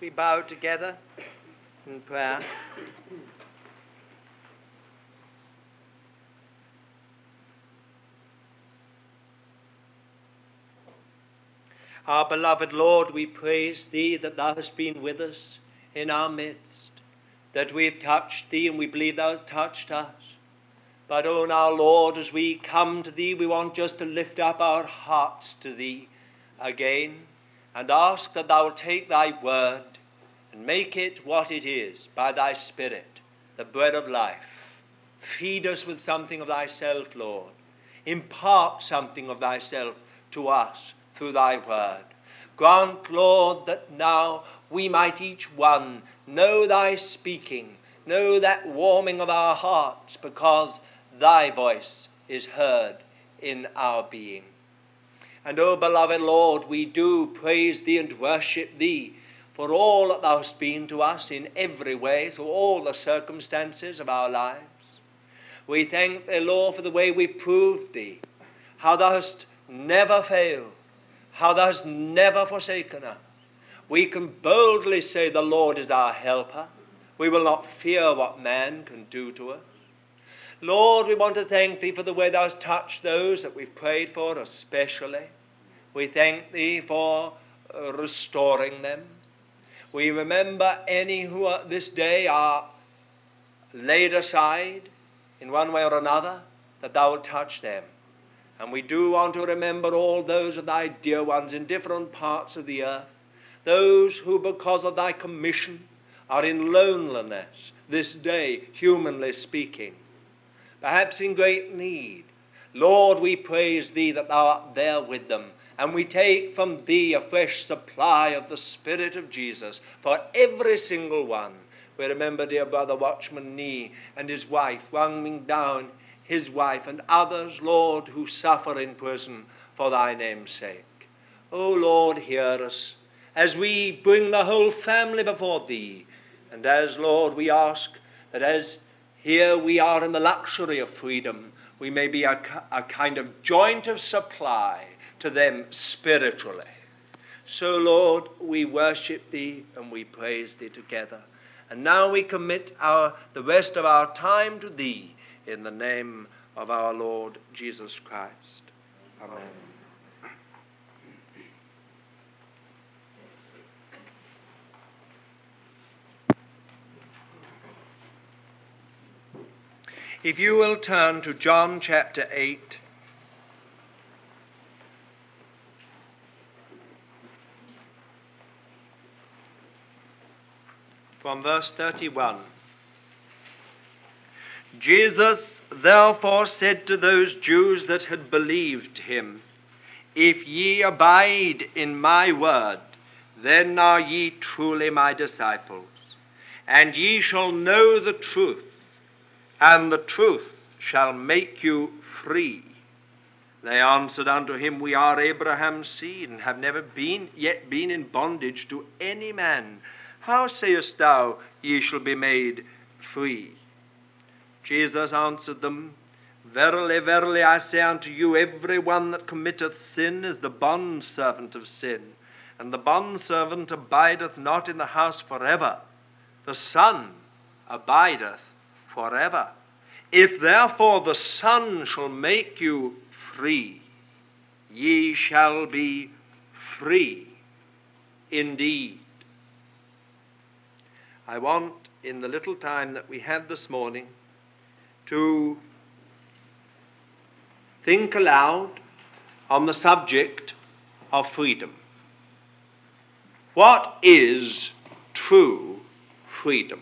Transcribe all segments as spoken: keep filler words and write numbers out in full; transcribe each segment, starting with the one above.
we bow together in prayer. Our beloved Lord, we praise Thee that Thou hast been with us in our midst, that we have touched Thee and we believe Thou hast touched us. But, oh, now, Lord, as we come to Thee, we want just to lift up our hearts to Thee again and ask that Thou will take Thy word and make it what it is by Thy Spirit, the bread of life. Feed us with something of Thyself, Lord. Impart something of Thyself to us through Thy word. Grant, Lord, that now we might each one know Thy speaking, know that warming of our hearts, because Thy voice is heard in our being. And, O beloved Lord, we do praise Thee and worship Thee for all that Thou hast been to us in every way, through all the circumstances of our lives. We thank Thee, Lord, for the way we proved Thee, how Thou hast never failed, how Thou hast never forsaken us. We can boldly say the Lord is our helper. We will not fear what man can do to us. Lord, we want to thank Thee for the way Thou hast touched those that we've prayed for especially. We thank Thee for uh, restoring them. We remember any who are, this day are laid aside in one way or another, that Thou will touch them. And we do want to remember all those of Thy dear ones in different parts of the earth, those who, because of Thy commission, are in loneliness this day, humanly speaking, perhaps in great need. Lord, we praise Thee that Thou art there with them, and we take from Thee a fresh supply of the Spirit of Jesus for every single one. We remember dear Brother Watchman Nee and his wife, running down his wife, and others, Lord, who suffer in prison for Thy name's sake. O Lord, hear us as we bring the whole family before Thee, and as, Lord, we ask that as here we are in the luxury of freedom, we may be a, a kind of joint of supply to them spiritually. So, Lord, we worship Thee and we praise Thee together. And now we commit our, the rest of our time to Thee, in the name of our Lord Jesus Christ. Amen. If you will turn to John chapter eight. From verse thirty-one. Jesus therefore said to those Jews that had believed him, If ye abide in my word, then are ye truly my disciples, and ye shall know the truth, and the truth shall make you free. They answered unto him, We are Abraham's seed, and have never been yet been in bondage to any man. How sayest thou, Ye shall be made free? Jesus answered them, Verily, verily, I say unto you, every one that committeth sin is the bondservant of sin, and the bondservant abideth not in the house forever. The Son abideth forever. If therefore the Son shall make you free, ye shall be free indeed. I want, in the little time that we have this morning, to think aloud on the subject of freedom. What is true freedom?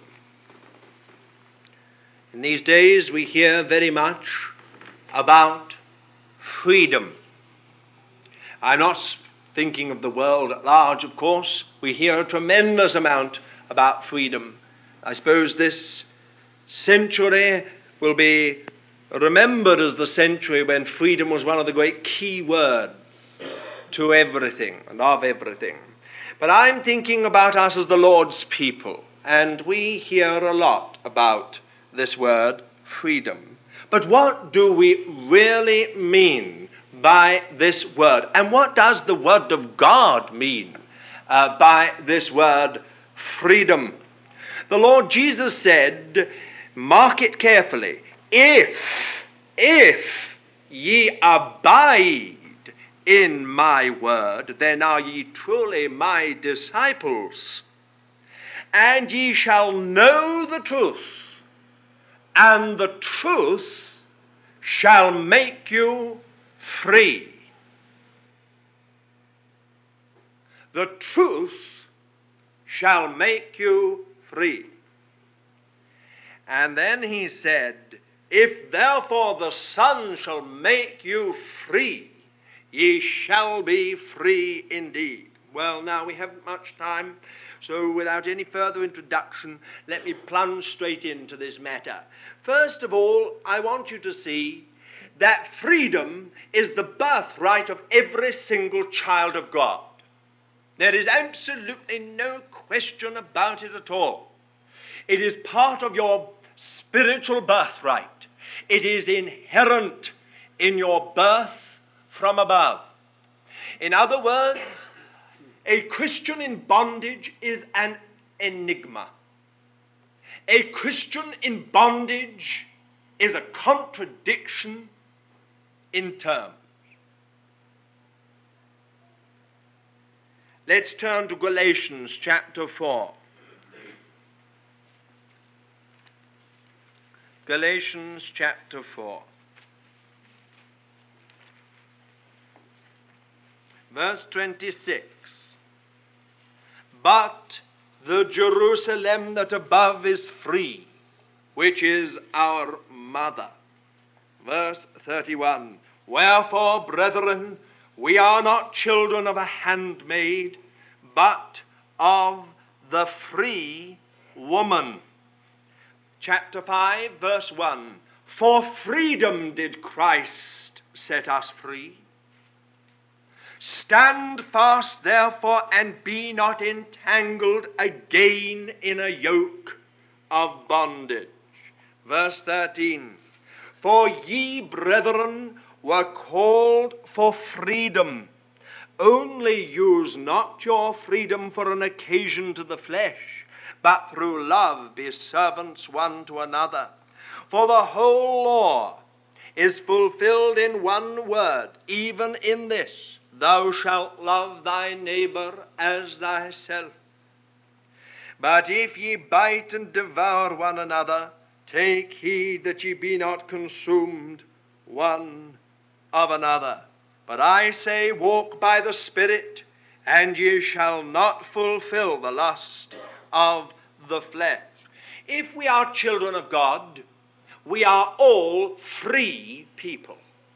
In these days we hear very much about freedom. I'm not thinking of the world at large, of course. We hear a tremendous amount about freedom. I suppose this century will be remembered as the century when freedom was one of the great key words to everything and of everything. But I'm thinking about us as the Lord's people, and we hear a lot about this word, freedom. But what do we really mean by this word? And what does the word of God mean uh, by this word, freedom. The Lord Jesus said, mark it carefully, if, if ye abide in my word, then are ye truly my disciples, and ye shall know the truth, and the truth shall make you free. The truth shall make you free. And then he said, if therefore the Son shall make you free, ye shall be free indeed. Well, now we haven't much time, so without any further introduction, let me plunge straight into this matter. First of all, I want you to see that freedom is the birthright of every single child of God. There is absolutely no question about it at all. It is part of your spiritual birthright. It is inherent in your birth from above. In other words, a Christian in bondage is an enigma. A Christian in bondage is a contradiction in terms. Let's turn to Galatians chapter four. Galatians chapter four. Verse twenty-six. But the Jerusalem that above is free, which is our mother. Verse thirty-one. Wherefore, brethren, we are not children of a handmaid, but of the free woman. Chapter five, verse one. For freedom did Christ set us free. Stand fast, therefore, and be not entangled again in a yoke of bondage. Verse thirteen. For ye, brethren, were called for freedom. Only use not your freedom for an occasion to the flesh, but through love be servants one to another. For the whole law is fulfilled in one word, even in this: thou shalt love thy neighbor as thyself. But if ye bite and devour one another, take heed that ye be not consumed one of another. But I say, walk by the Spirit, and ye shall not fulfill the lust of the flesh. If we are children of God, we are all free people.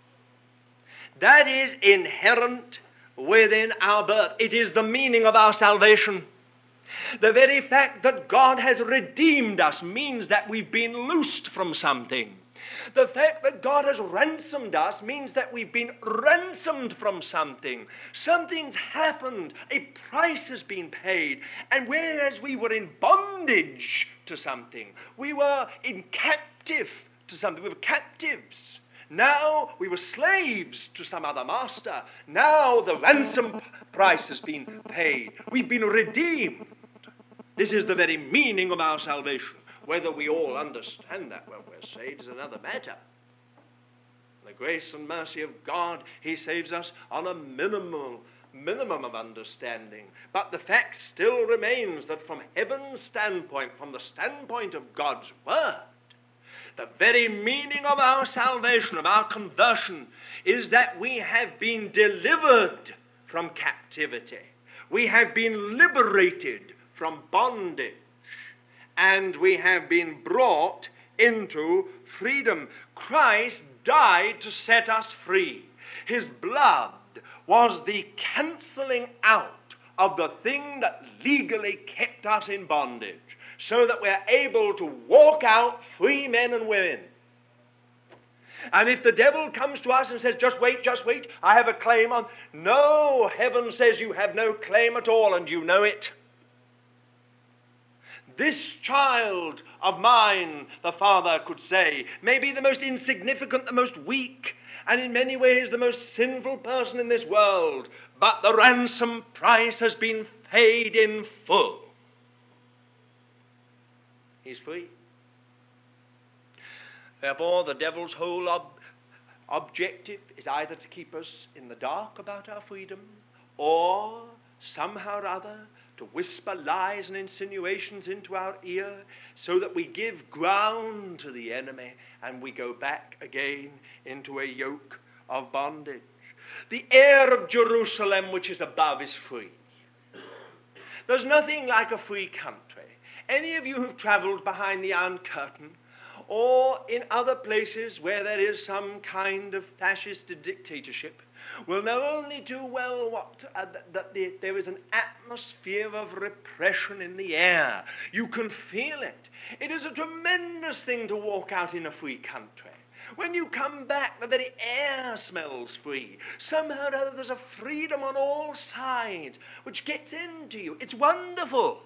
That is inherent within our birth. It is the meaning of our salvation. The very fact that God has redeemed us means that we've been loosed from something. The fact that God has ransomed us means that we've been ransomed from something. Something's happened. A price has been paid. And whereas we were in bondage to something, we were in captive to something. We were captives. Now we were slaves to some other master. Now the ransom price has been paid. We've been redeemed. This is the very meaning of our salvation. Whether we all understand that when we're saved is another matter. The grace and mercy of God, He saves us on a minimal, minimum of understanding. But the fact still remains that from heaven's standpoint, from the standpoint of God's Word, the very meaning of our salvation, of our conversion, is that we have been delivered from captivity. We have been liberated from bondage. And we have been brought into freedom. Christ died to set us free. His blood was the cancelling out of the thing that legally kept us in bondage, so that we're able to walk out free men and women. And if the devil comes to us and says, just wait, just wait, I have a claim on. No, heaven says you have no claim at all, and you know it. This child of mine, the father could say, may be the most insignificant, the most weak, and in many ways the most sinful person in this world, but the ransom price has been paid in full. he's free. Therefore, the devil's whole ob- objective is either to keep us in the dark about our freedom, or somehow or other to whisper lies and insinuations into our ear so that we give ground to the enemy and we go back again into a yoke of bondage. The air of Jerusalem, which is above, is free. There's nothing like a free country. Any of you who've traveled behind the Iron Curtain or in other places where there is some kind of fascist dictatorship will know only too well what, uh, that the, there is an atmosphere of repression in the air. You can feel it. It is a tremendous thing to walk out in a free country. When you come back, the very air smells free. Somehow or other there's a freedom on all sides which gets into you. It's wonderful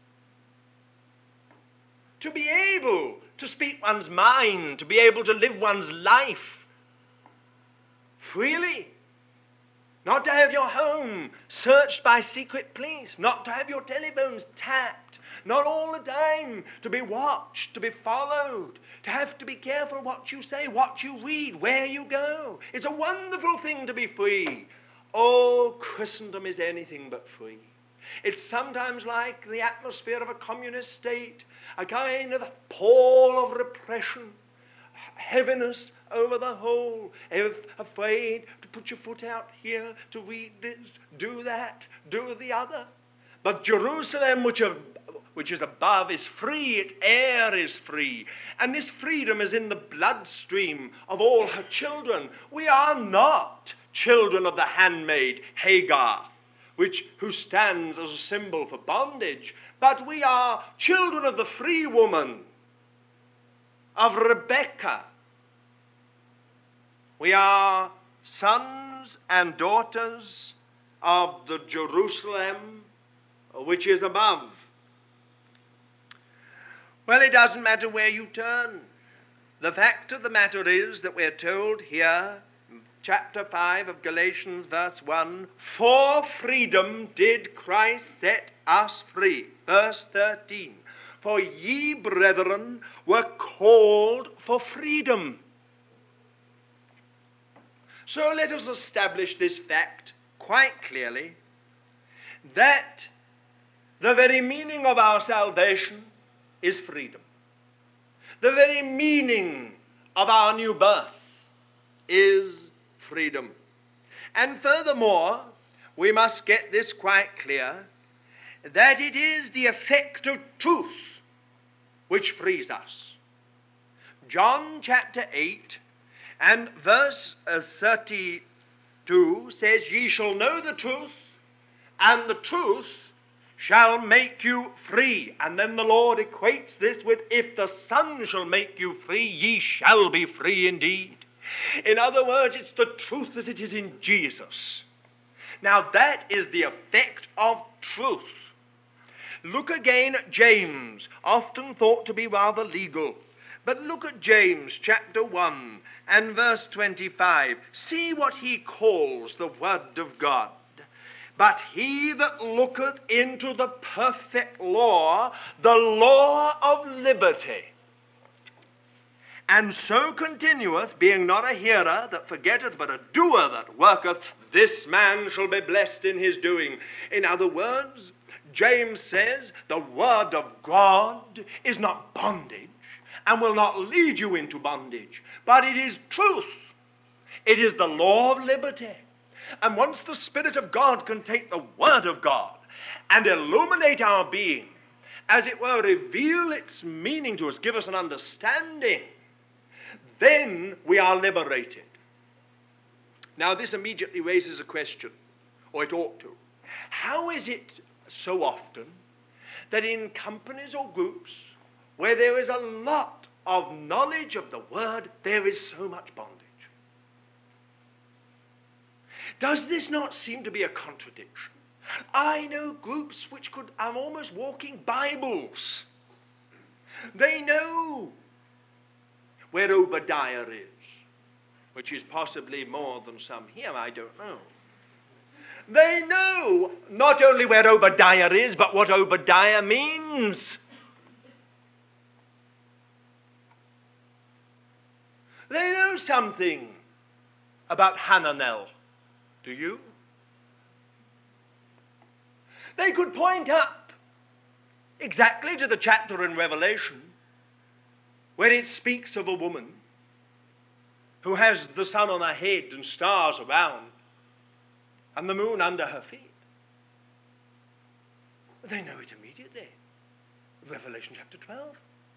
to be able to speak one's mind, to be able to live one's life freely. Not to have your home searched by secret police, not to have your telephones tapped, not all the time to be watched, to be followed, to have to be careful what you say, what you read, where you go. It's a wonderful thing to be free. Oh, Christendom is anything but free. It's sometimes like the atmosphere of a communist state, a kind of pall of repression, heaviness over the whole, afraid to put your foot out here, to read this, do that, do the other. But Jerusalem, which, are, which is above, is free, its air is free. And this freedom is in the bloodstream of all her children. We are not children of the handmaid Hagar, which, who stands as a symbol for bondage, but we are children of the free woman, of Rebekah. We are sons and daughters of the Jerusalem which is above. Well, it doesn't matter where you turn. The fact of the matter is that we're told here, chapter five of Galatians, verse one, for freedom did Christ set us free. Verse thirteen, for ye, brethren, were called for freedom. So let us establish this fact quite clearly, that the very meaning of our salvation is freedom. The very meaning of our new birth is freedom. And furthermore, we must get this quite clear, that it is the effect of truth which frees us. John chapter eight and verse uh, thirty-two says, ye shall know the truth, and the truth shall make you free. And then the Lord equates this with, if the Son shall make you free, ye shall be free indeed. In other words, it's the truth as it is in Jesus. Now that is the effect of truth. Look again at James, often thought to be rather legal. But look at James chapter one and verse twenty-five. See what he calls the word of God. But he that looketh into the perfect law, the law of liberty, and so continueth, being not a hearer that forgetteth, but a doer that worketh, this man shall be blessed in his doing. In other words, James says the word of God is not bondage and will not lead you into bondage, but it is truth. It is the law of liberty. And once the Spirit of God can take the Word of God and illuminate our being, as it were, reveal its meaning to us, give us an understanding, then we are liberated. Now this immediately raises a question, or it ought to. How is it so often that in companies or groups where there is a lot of knowledge of the Word, there is so much bondage? Does this not seem to be a contradiction? I know groups which could are almost walking Bibles. They know where Obadiah is, which is possibly more than some here, I don't know. They know not only where Obadiah is, but what Obadiah means. They know something about Hananel. Do you? They could point up exactly to the chapter in Revelation where it speaks of a woman who has the sun on her head and stars around and the moon under her feet. They know it immediately. Revelation chapter twelve.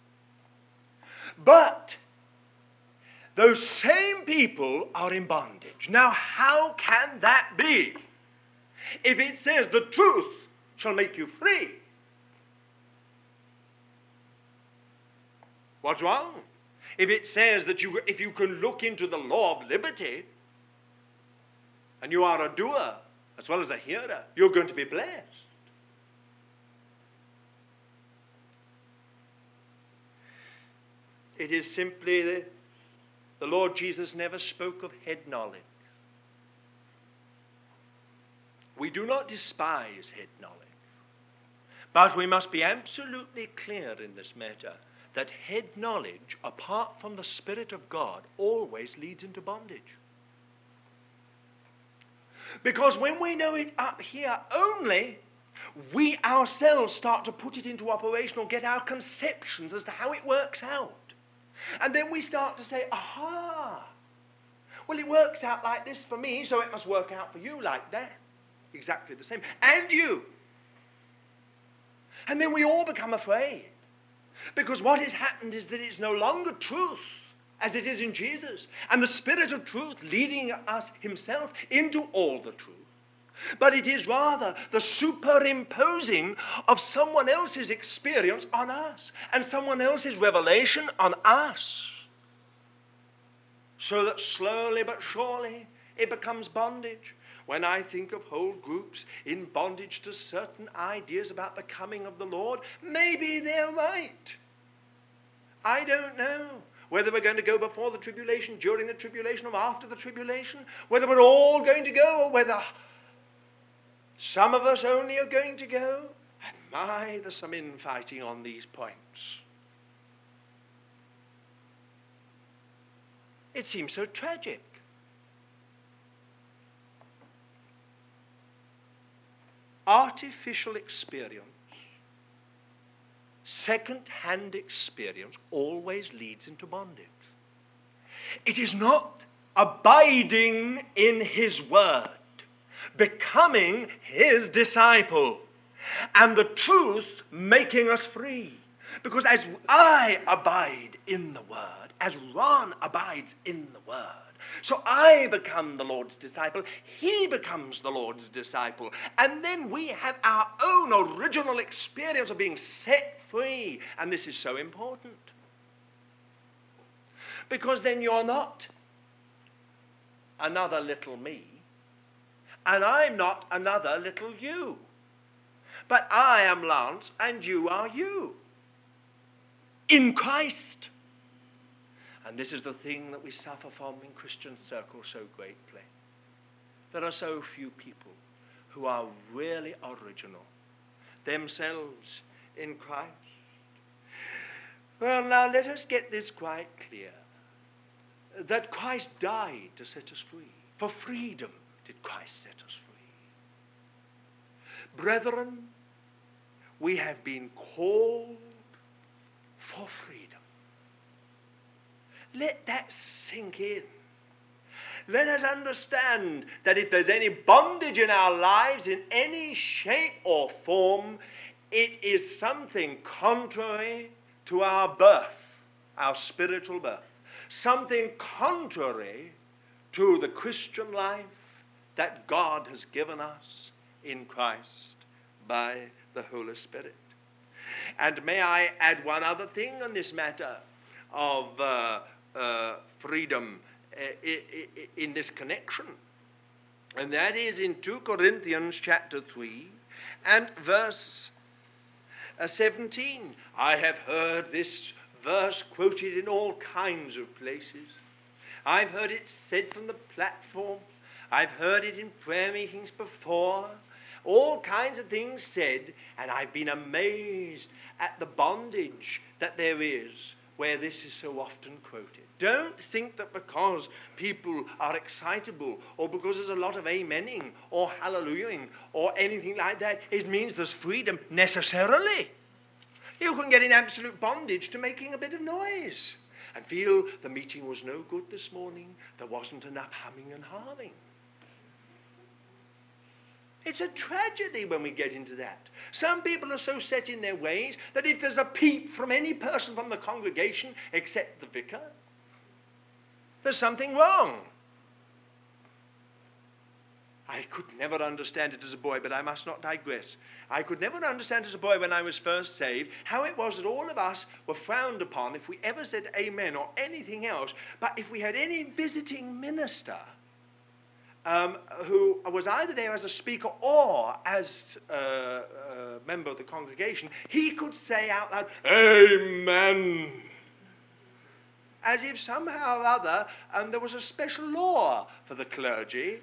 But those same people are in bondage. Now, how can that be? If it says the truth shall make you free, what's wrong? If it says that you, if you can look into the law of liberty, and you are a doer as well as a hearer, you're going to be blessed. It is simply the, the Lord Jesus never spoke of head knowledge. We do not despise head knowledge, but we must be absolutely clear in this matter that head knowledge, apart from the Spirit of God, always leads into bondage. Because when we know it up here only, we ourselves start to put it into operation or get our conceptions as to how it works out. And then we start to say, aha, well, it works out like this for me, so it must work out for you like that. Exactly the same. And you. And then we all become afraid. Because what has happened is that it's no longer truth as it is in Jesus, and the Spirit of truth leading us himself into all the truth. But it is rather the superimposing of someone else's experience on us and someone else's revelation on us. So that slowly but surely it becomes bondage. When I think of whole groups in bondage to certain ideas about the coming of the Lord, maybe they're right. I don't know whether we're going to go before the tribulation, during the tribulation, or after the tribulation, whether we're all going to go, or whether some of us only are going to go. And my, there's some infighting on these points. It seems so tragic. Artificial experience, second-hand experience, always leads into bondage. It is not abiding in his word, becoming his disciple, and the truth making us free. Because as I abide in the word, as Ron abides in the word, so I become the Lord's disciple, he becomes the Lord's disciple, and then we have our own original experience of being set free. And this is so important, because then you're not another little me, and I'm not another little you, but I am Lance and you are you in Christ. And this is the thing that we suffer from in Christian circles so greatly. There are so few people who are really original, themselves in Christ. Well, now let us get this quite clear, that Christ died to set us free. For freedom did Christ set us free. Brethren, we have been called for freedom. Let that sink in. Let us understand that if there's any bondage in our lives in any shape or form, it is something contrary to our birth, our spiritual birth. Something contrary to the Christian life that God has given us in Christ by the Holy Spirit. And may I add one other thing on this matter of uh, uh, freedom uh, in this connection. And that is in two Corinthians chapter three and verse uh, seventeen. I have heard this verse quoted in all kinds of places. I've heard it said from the platform. I've heard it in prayer meetings before. All kinds of things said, and I've been amazed at the bondage that there is where this is so often quoted. Don't think that because people are excitable or because there's a lot of amening or hallelujahing or anything like that, it means there's freedom necessarily. You can get in absolute bondage to making a bit of noise and feel the meeting was no good this morning, there wasn't enough humming and hawing. It's a tragedy when we get into that. Some people are so set in their ways that if there's a peep from any person from the congregation except the vicar, there's something wrong. I could never understand it as a boy, but I must not digress. I could never understand as a boy when I was first saved how it was that all of us were frowned upon if we ever said amen or anything else, but if we had any visiting minister Um, who was either there as a speaker or as uh, a member of the congregation, he could say out loud, "Amen," as if somehow or other um, there was a special law for the clergy.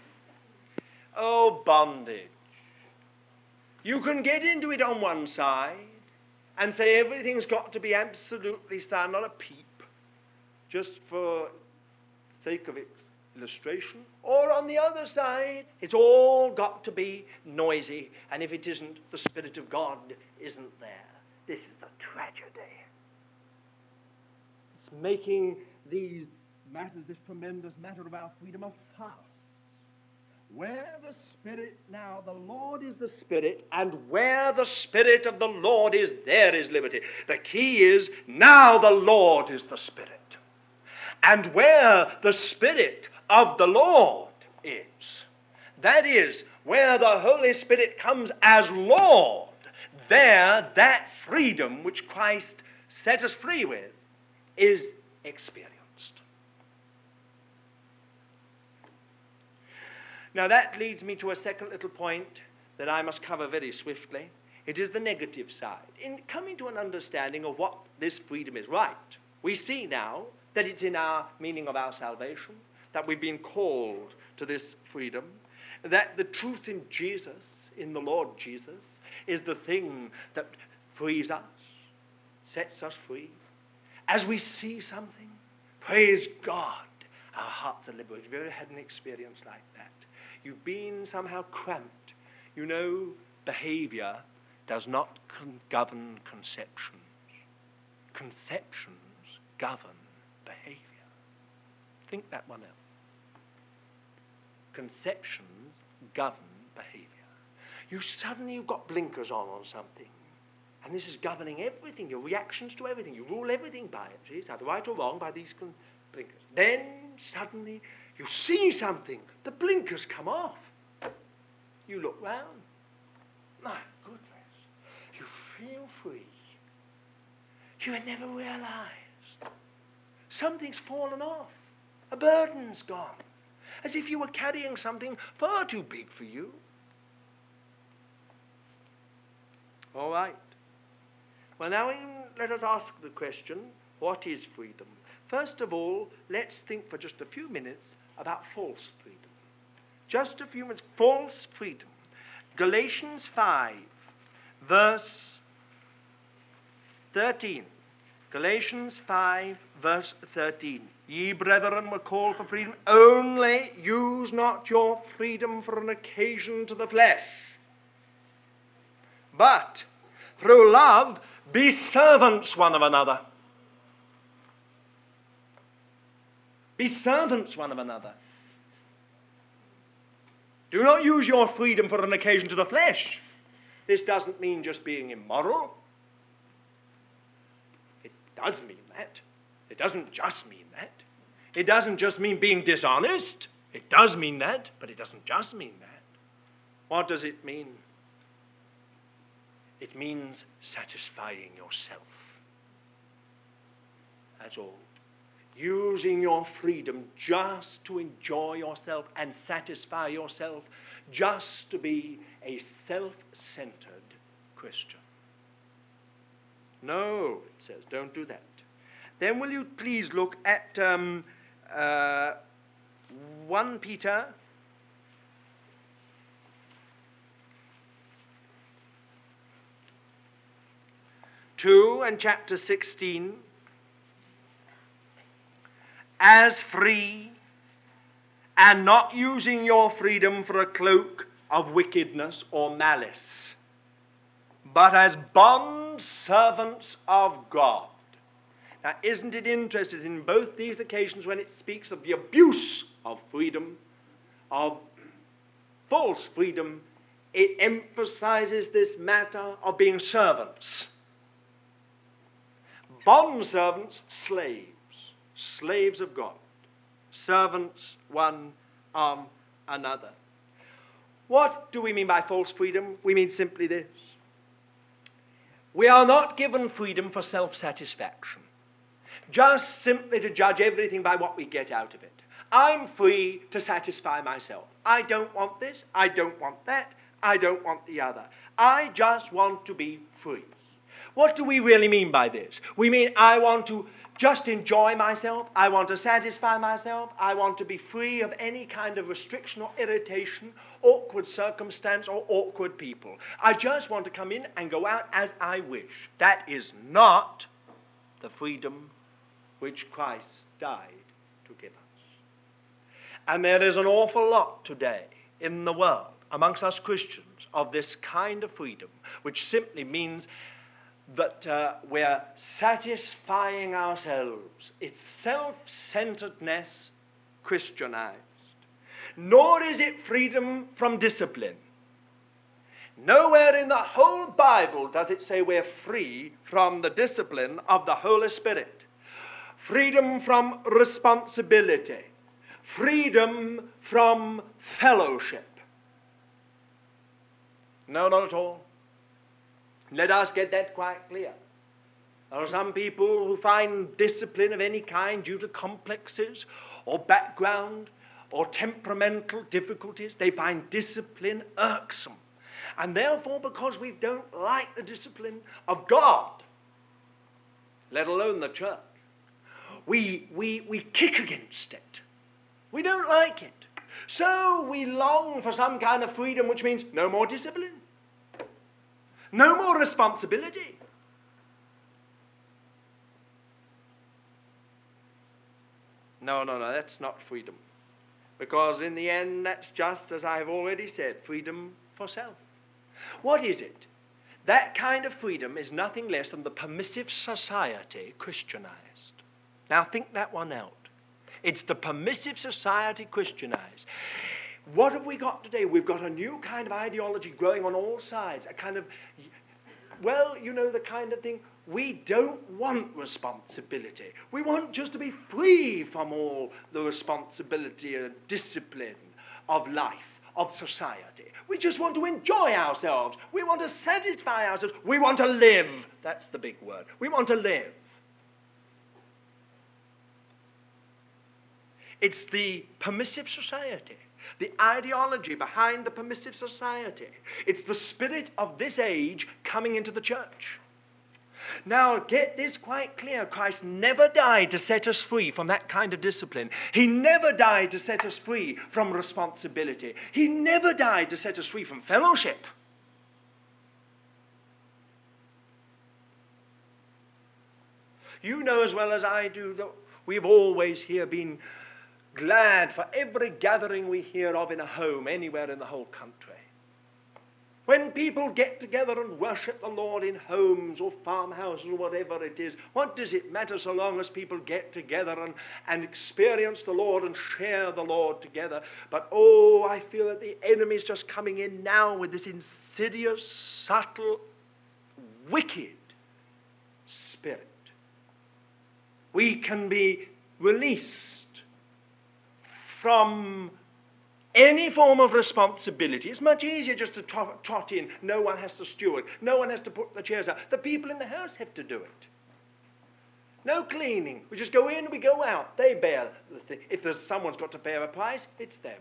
Oh, bondage. You can get into it on one side and say everything's got to be absolutely sound, not a peep, just for sake of it. Illustration, or on the other side, it's all got to be noisy, and if it isn't, the Spirit of God isn't there. This is a tragedy. It's making these matters, this tremendous matter of our freedom, a farce. Where the Spirit, now the Lord is the Spirit, and where the Spirit of the Lord is, there is liberty. The key is, now the Lord is the Spirit. And where the Spirit of the Lord is, that is, where the Holy Spirit comes as Lord, there that freedom which Christ set us free with is experienced. Now that leads me to a second little point that I must cover very swiftly. It is the negative side. In coming to an understanding of what this freedom is, right, we see now that it's in our meaning of our salvation, that we've been called to this freedom, that the truth in Jesus, in the Lord Jesus, is the thing that frees us, sets us free. As we see something, praise God, our hearts are liberated. Have you ever had an experience like that? You've been somehow cramped. You know, behavior does not con- govern conceptions. Conceptions govern behavior. Think that one out. Conceptions govern behavior. You suddenly you've got blinkers on on something, and this is governing everything, your reactions to everything. You rule everything by it. See, it's either right or wrong by these con- blinkers. Then suddenly you see something, the blinkers come off. You look round. My goodness, you feel free. You had never realized. Something's fallen off. A burden's gone. As if you were carrying something far too big for you. All right. Well, now let us ask the question, what is freedom? First of all, let's think for just a few minutes about false freedom. Just a few minutes. False freedom. Galatians five, verse thirteen. Galatians five, verse thirteen. Ye brethren were called for freedom, only use not your freedom for an occasion to the flesh, but through love be servants one of another. Be servants one of another. Do not use your freedom for an occasion to the flesh. This doesn't mean just being immoral. It does mean that. It doesn't just mean that. It doesn't just mean being dishonest. It does mean that, but it doesn't just mean that. What does it mean? It means satisfying yourself. That's all. Using your freedom just to enjoy yourself and satisfy yourself, just to be a self-centered Christian. No, it says, don't do that. Then will you please look at um, uh, First Peter two and chapter sixteen. as free, and not using your freedom for a cloak of wickedness or malice, but as bond servants of God. Now, isn't it interesting in both these occasions when it speaks of the abuse of freedom, of false freedom, it emphasizes this matter of being servants. Bond servants, slaves, slaves of God, servants one of another. What do we mean by false freedom? We mean simply this. We are not given freedom for self-satisfaction, just simply to judge everything by what we get out of it. I'm free to satisfy myself. I don't want this, I don't want that, I don't want the other. I just want to be free. What do we really mean by this? We mean I want to just enjoy myself, I want to satisfy myself, I want to be free of any kind of restriction or irritation, awkward circumstance or awkward people. I just want to come in and go out as I wish. That is not the freedom which Christ died to give us. And there is an awful lot today in the world, amongst us Christians, of this kind of freedom, which simply means that uh, we're satisfying ourselves. It's self-centeredness Christianized. Nor is it freedom from discipline. Nowhere in the whole Bible does it say we're free from the discipline of the Holy Spirit. Freedom from responsibility. Freedom from fellowship. No, not at all. Let us get that quite clear. There are some people who find discipline of any kind due to complexes or background or temperamental difficulties. They find discipline irksome. And therefore, because we don't like the discipline of God, let alone the church, we, we, we kick against it. We don't like it. So we long for some kind of freedom, which means no more discipline. No more responsibility. No, no, no, that's not freedom. Because in the end, that's just, as I've already said, freedom for self. What is it? That kind of freedom is nothing less than the permissive society Christianized. Now think that one out. It's the permissive society Christianized. What have we got today? We've got a new kind of ideology growing on all sides. A kind of, well, you know, the kind of thing, we don't want responsibility. We want just to be free from all the responsibility and discipline of life, of society. We just want to enjoy ourselves. We want to satisfy ourselves. We want to live. That's the big word. We want to live. It's the permissive society. The ideology behind the permissive society. It's the spirit of this age coming into the church. Now, get this quite clear. Christ never died to set us free from that kind of discipline. He never died to set us free from responsibility. He never died to set us free from fellowship. You know as well as I do that we've always here been glad for every gathering we hear of in a home anywhere in the whole country. When people get together and worship the Lord in homes or farmhouses or whatever it is, what does it matter so long as people get together and, and experience the Lord and share the Lord together? But oh, I feel that the enemy is just coming in now with this insidious, subtle, wicked spirit. We can be released from any form of responsibility. It's much easier just to trot, trot in. No one has to steward. No one has to put the chairs out. The people in the house have to do it. No cleaning. We just go in, we go out. They bear the thing. If there's someone's got to bear a price, it's them.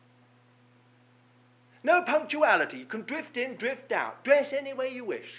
No punctuality. You can drift in, drift out. Dress any way you wish.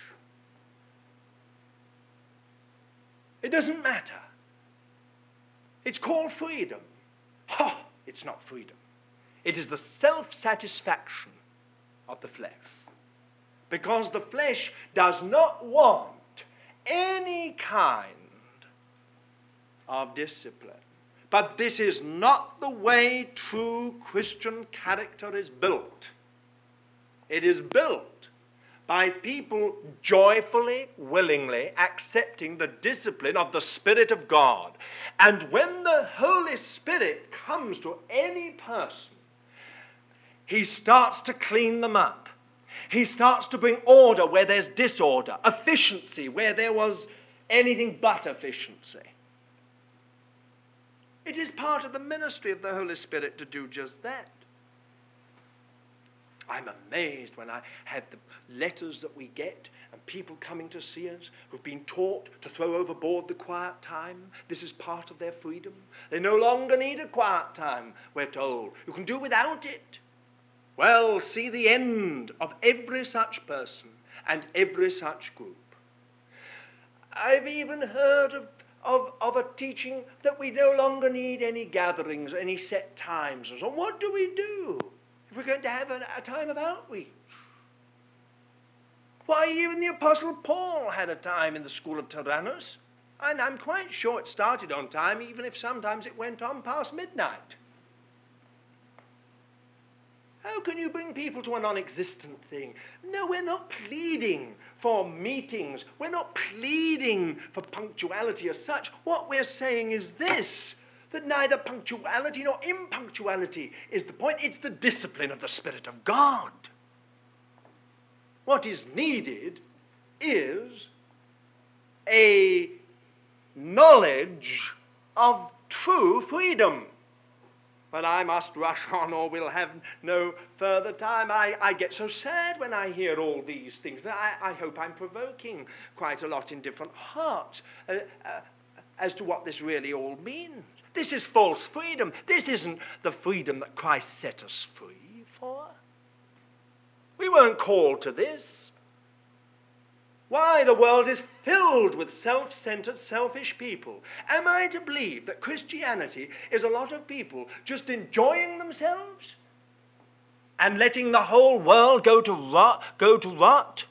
It doesn't matter. It's called freedom. Ha! It's not freedom. It is the self-satisfaction of the flesh. Because the flesh does not want any kind of discipline. But this is not the way true Christian character is built. It is built by people joyfully, willingly accepting the discipline of the Spirit of God. And when the Holy Spirit comes to any person, he starts to clean them up. He starts to bring order where there's disorder, efficiency where there was anything but efficiency. It is part of the ministry of the Holy Spirit to do just that. I'm amazed when I have the letters that we get and people coming to see us who've been taught to throw overboard the quiet time. This is part of their freedom. They no longer need a quiet time, we're told. You can do without it. Well, see the end of every such person and every such group. I've even heard of, of, of a teaching that we no longer need any gatherings, any set times. So what do we do if we're going to have a, a time of outreach? Why, even the Apostle Paul had a time in the school of Tyrannus. And I'm quite sure it started on time, even if sometimes it went on past midnight. How can you bring people to a non-existent thing? No, we're not pleading for meetings. We're not pleading for punctuality as such. What we're saying is this, that neither punctuality nor impunctuality is the point. It's the discipline of the Spirit of God. What is needed is a knowledge of true freedom. But I must rush on or we'll have no further time. I, I get so sad when I hear all these things. I, I hope I'm provoking quite a lot in different hearts uh, uh, as to what this really all means. This is false freedom. This isn't the freedom that Christ set us free for. We weren't called to this. Why, the world is filled with self-centered, selfish people. Am I to believe that Christianity is a lot of people just enjoying themselves and letting the whole world go to rot? Go to rot?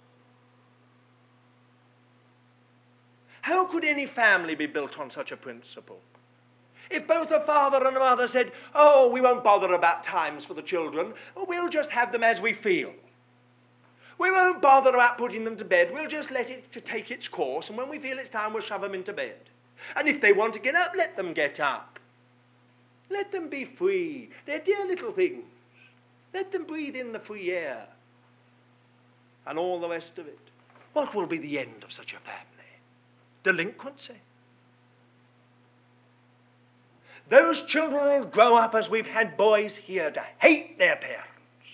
How could any family be built on such a principle? If both a father and a mother said, oh, we won't bother about times for the children, we'll just have them as we feel. We won't bother about putting them to bed. We'll just let it to take its course, and when we feel it's time, we'll shove them into bed. And if they want to get up, let them get up. Let them be free. They're dear little things. Let them breathe in the free air. And all the rest of it. What will be the end of such a family? Delinquency. Those children will grow up, as we've had boys here, to hate their parents.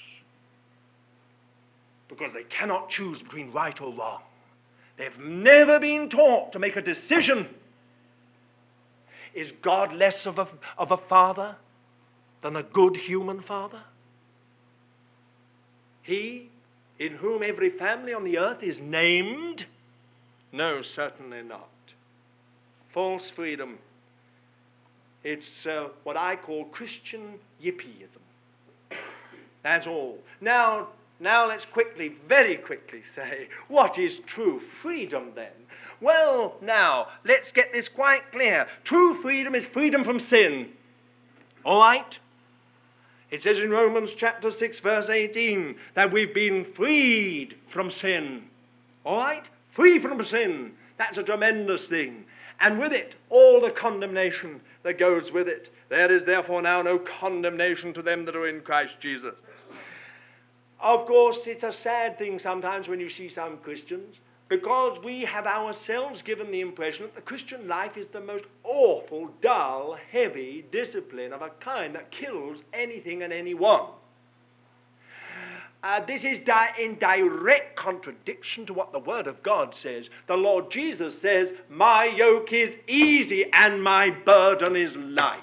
Because they cannot choose between right or wrong. They've never been taught to make a decision. Is God less of a, of a father than a good human father? He in whom every family on the earth is named? No, certainly not. False freedom. It's uh, what I call Christian yippieism. That's all. Now, Now let's quickly, very quickly say, what is true freedom then? Well, now, let's get this quite clear. True freedom is freedom from sin. All right? It says in Romans chapter six, verse eighteen, that we've been freed from sin. All right? Free from sin. That's a tremendous thing. And with it, all the condemnation that goes with it. There is therefore now no condemnation to them that are in Christ Jesus. Of course, it's a sad thing sometimes when you see some Christians, because we have ourselves given the impression that the Christian life is the most awful, dull, heavy discipline of a kind that kills anything and anyone. Uh, this is di- in direct contradiction to what the Word of God says. The Lord Jesus says, my yoke is easy and my burden is light.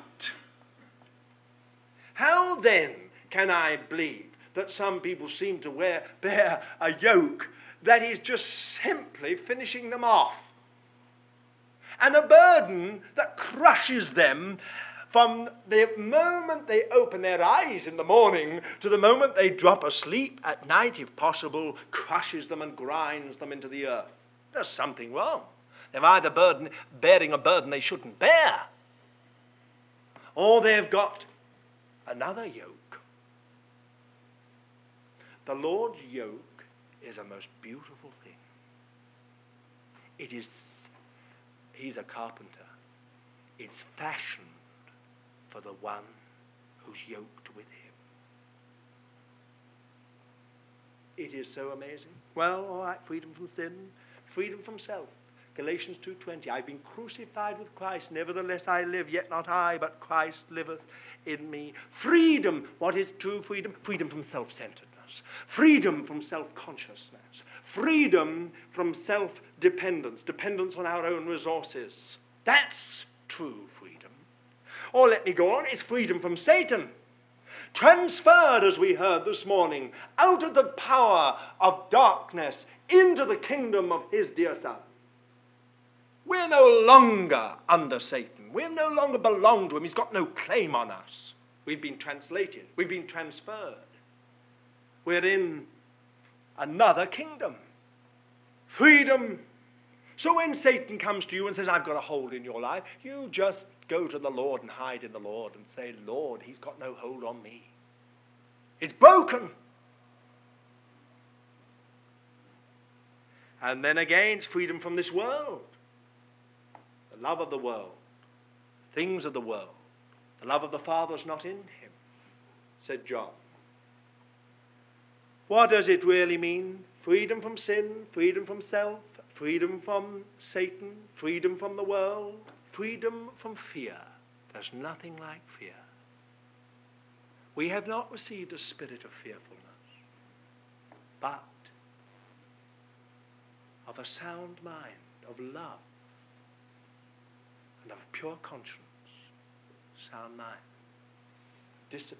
How then can I believe that some people seem to wear, bear a yoke that is just simply finishing them off, and a burden that crushes them from the moment they open their eyes in the morning to the moment they drop asleep at night, if possible, crushes them and grinds them into the earth? There's something wrong. They're either burden, bearing a burden they shouldn't bear. or they've got another yoke. The Lord's yoke is a most beautiful thing. It is, he's a carpenter. It's fashioned for the one who's yoked with him. It is so amazing. Well, all right, freedom from sin, freedom from self. Galatians two twenty, I've been crucified with Christ, nevertheless I live, yet not I, but Christ liveth in me. Freedom, what is true freedom? Freedom from self-centeredness, freedom from self-consciousness, freedom from self-dependence, dependence on our own resources. That's true freedom. Or let me go on, it's freedom from Satan. Transferred, as we heard this morning, out of the power of darkness into the kingdom of his dear Son. We're no longer under Satan. We no longer belong to him. He's got no claim on us. We've been translated. We've been transferred. We're in another kingdom. Freedom. So when Satan comes to you and says, I've got a hold in your life, you just go to the Lord and hide in the Lord and say, Lord, he's got no hold on me. It's broken. And then again, it's freedom from this world. The love of the world, things of the world. The love of the Father's not in him, said John. What does it really mean? Freedom from sin, freedom from self, freedom from Satan, freedom from the world, freedom from fear. There's nothing like fear. We have not received a spirit of fearfulness, but of a sound mind, of love, and of pure conscience, sound mind, discipline.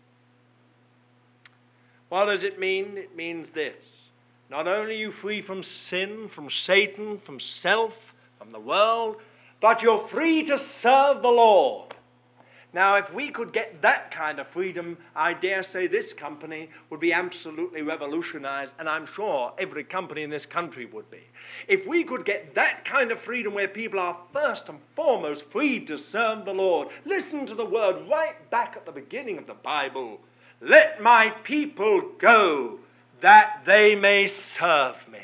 What does it mean? It means this. Not only are you free from sin, from Satan, from self, from the world, but you're free to serve the Lord. Now, if we could get that kind of freedom, I dare say this company would be absolutely revolutionized, and I'm sure every company in this country would be. If we could get that kind of freedom where people are first and foremost free to serve the Lord. Listen to the word right back at the beginning of the Bible. Let my people go, that they may serve me.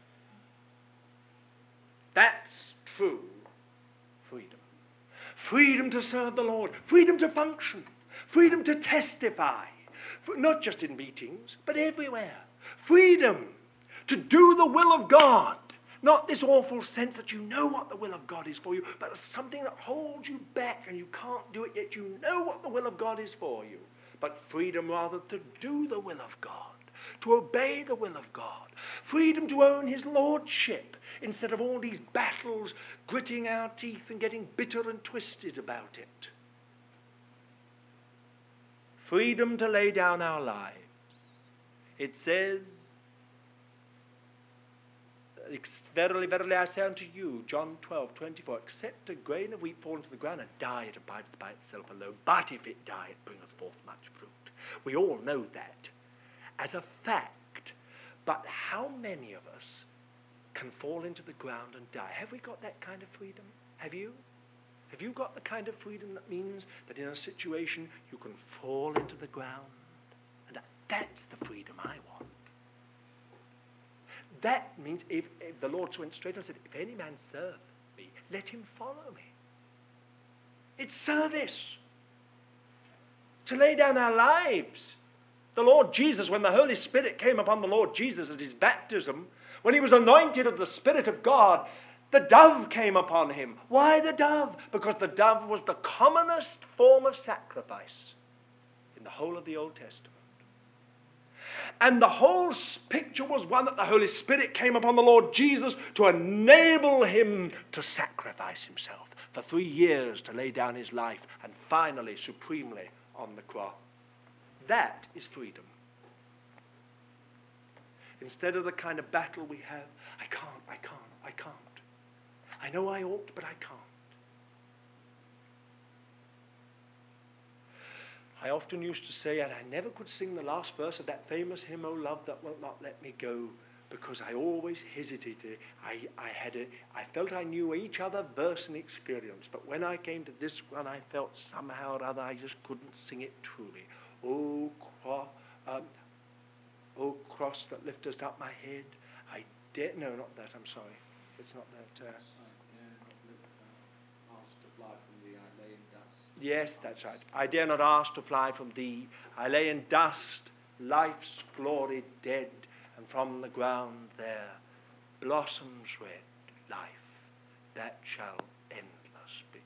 That's true freedom. Freedom to serve the Lord. Freedom to function. Freedom to testify. Not just in meetings, but everywhere. Freedom to do the will of God. Not this awful sense that you know what the will of God is for you, but something that holds you back and you can't do it, yet you know what the will of God is for you. But freedom rather to do the will of God, to obey the will of God. Freedom to own his lordship instead of all these battles, gritting our teeth and getting bitter and twisted about it. Freedom to lay down our lives. It says, verily, verily, I say unto you, John twelve, twenty-four, except a grain of wheat fall into the ground and die, it abideth by itself alone. But if it die, it bringeth forth much fruit. We all know that as a fact. But how many of us can fall into the ground and die? Have we got that kind of freedom? Have you? Have you got the kind of freedom that means that in a situation you can fall into the ground? And that, that's the freedom I want. That means if, if the Lord went straight and said, if any man serve me, let him follow me. It's service. To lay down our lives. The Lord Jesus, when the Holy Spirit came upon the Lord Jesus at his baptism, when he was anointed of the Spirit of God, the dove came upon him. Why the dove? Because the dove was the commonest form of sacrifice in the whole of the Old Testament. And the whole picture was one that the Holy Spirit came upon the Lord Jesus to enable him to sacrifice himself for three years, to lay down his life, and finally, supremely, on the cross. That is freedom. Instead of the kind of battle we have, I can't, I can't, I can't. I know I ought, but I can't. I often used to say, and I never could sing the last verse of that famous hymn, O love that will not let me go, because I always hesitated. I, I had a, I felt I knew each other verse and experience, but when I came to this one, I felt somehow or other I just couldn't sing it truly. Oh, cro- um, oh cross that liftest up my head, I dare, no, not that, I'm sorry. It's not that. Uh, Yes, that's right. I dare not ask to fly from thee. I lay in dust, life's glory dead, and from the ground there blossoms red life that shall endless be.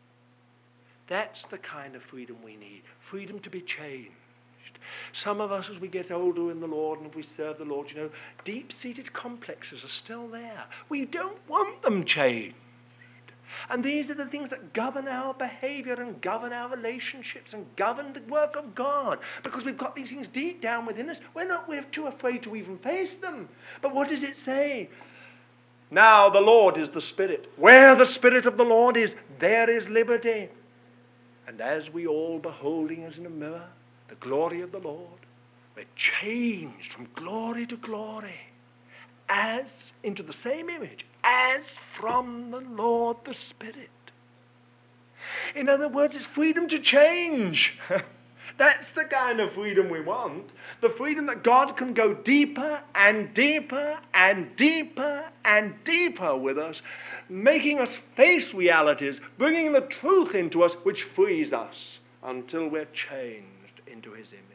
That's the kind of freedom we need. Freedom to be changed. Some of us, as we get older in the Lord and if we serve the Lord, you know, deep-seated complexes are still there. We don't want them changed. And these are the things that govern our behavior and govern our relationships and govern the work of God. Because we've got these things deep down within us. We're not, we're too afraid to even face them. But what does it say? Now the Lord is the Spirit. Where the Spirit of the Lord is, there is liberty. And as we all beholding as in a mirror the glory of the Lord, we're changed from glory to glory, as into the same image, as from the Lord the Spirit. In other words, it's freedom to change. That's the kind of freedom we want. The freedom that God can go deeper and deeper and deeper and deeper with us, making us face realities, bringing the truth into us, which frees us until we're changed into his image.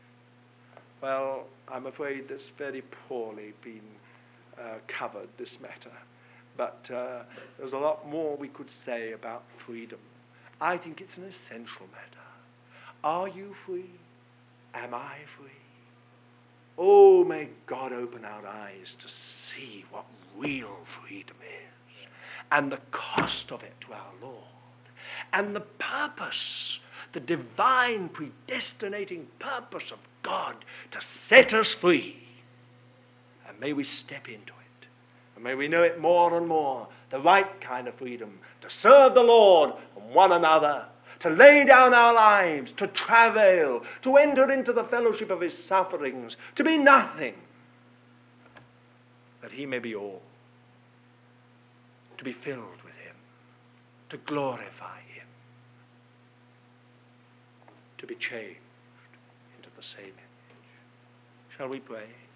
Well, I'm afraid that's very poorly been uh, covered, this matter. But uh, there's a lot more we could say about freedom. I think it's an essential matter. Are you free? Am I free? Oh, may God open our eyes to see what real freedom is, and the cost of it to our Lord, and the purpose, the divine predestinating purpose of God to set us free. And may we step into it. And may we know it more and more, the right kind of freedom, to serve the Lord and one another, to lay down our lives, to travail, to enter into the fellowship of his sufferings, to be nothing, that he may be all, to be filled with him, to glorify him, to be changed into the same image. Shall we pray?